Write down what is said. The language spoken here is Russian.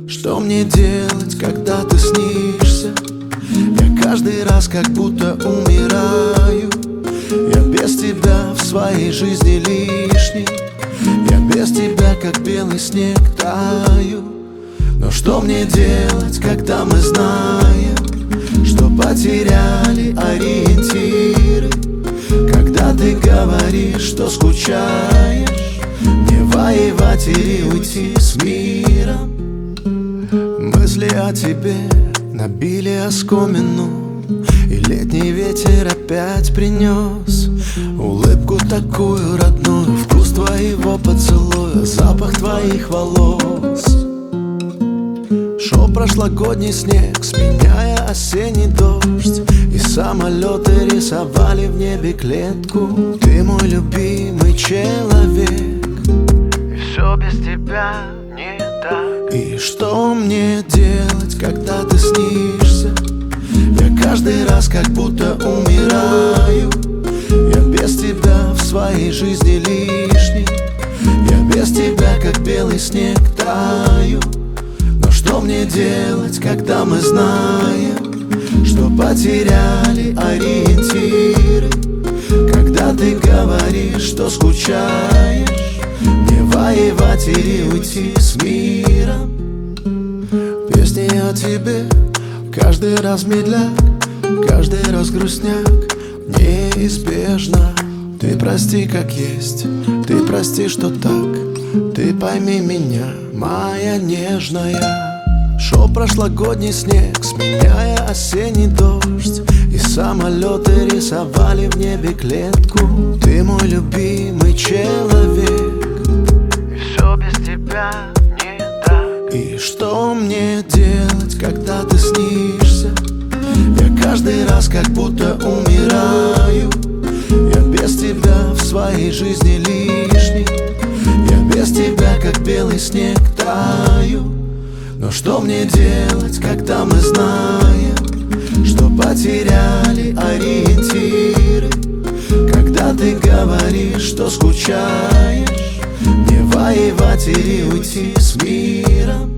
Что мне делать, когда ты снишься? Я каждый раз как будто умираю. Я без тебя в своей жизни лишний. Я без тебя как белый снег таю. Но что мне делать, когда мы знаем, что потеряли ориентиры? Когда ты говоришь, что скучаешь, не воевать или уйти с миром. Мысли о тебе набили оскомину, и летний ветер опять принес улыбку такую родную, вкус твоего поцелуя, запах твоих волос. Шел прошлогодний снег, сменяя осенний дождь, и самолеты рисовали в небе клетку. Ты мой любимый человек, и все без тебя не так. И что мне делать, когда ты снишься? Я каждый раз как будто умираю. Я без тебя в своей жизни лишний. Я без тебя как белый снег таю. Но что мне делать, когда мы знаем, что потеряли ориентиры? Когда ты говоришь, что скучаешь, не воевать или уйти с миром. Песни о тебе каждый раз медляк, каждый раз грустняк, неизбежно. Ты прости, как есть, ты прости, что так. Ты пойми меня, моя нежная. Шел прошлогодний снег, сменяя осенний дождь, и самолеты рисовали в небе клетку. Ты мой любимый человек, и все без тебя не так. И что мне делать, когда ты снишься? Я каждый раз как будто умираю. Я без тебя в своей жизни лишний. Я без тебя как белый снег таю. Но что мне делать, когда мы знаем, что потеряли ориентиры? Когда ты говоришь, что скучаешь, не воевать или уйти с миром.